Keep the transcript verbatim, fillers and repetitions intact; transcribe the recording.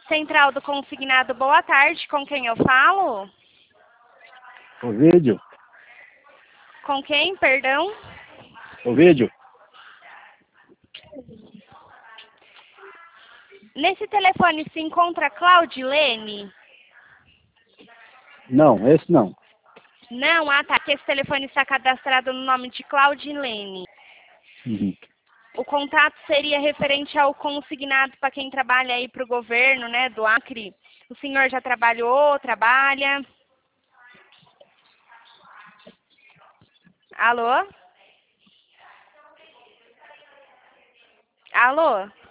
Central do Consignado, boa tarde. Com quem eu falo? Ovídio. Com quem, perdão? Ovídio. Nesse telefone se encontra Claudilene? Não, esse não. Não, ah tá, que esse telefone está cadastrado no nome de Claudilene. Uhum. O contato seria referente ao consignado para quem trabalha aí para o governo, né, do Acre. O senhor já trabalhou, trabalha? Alô? Alô?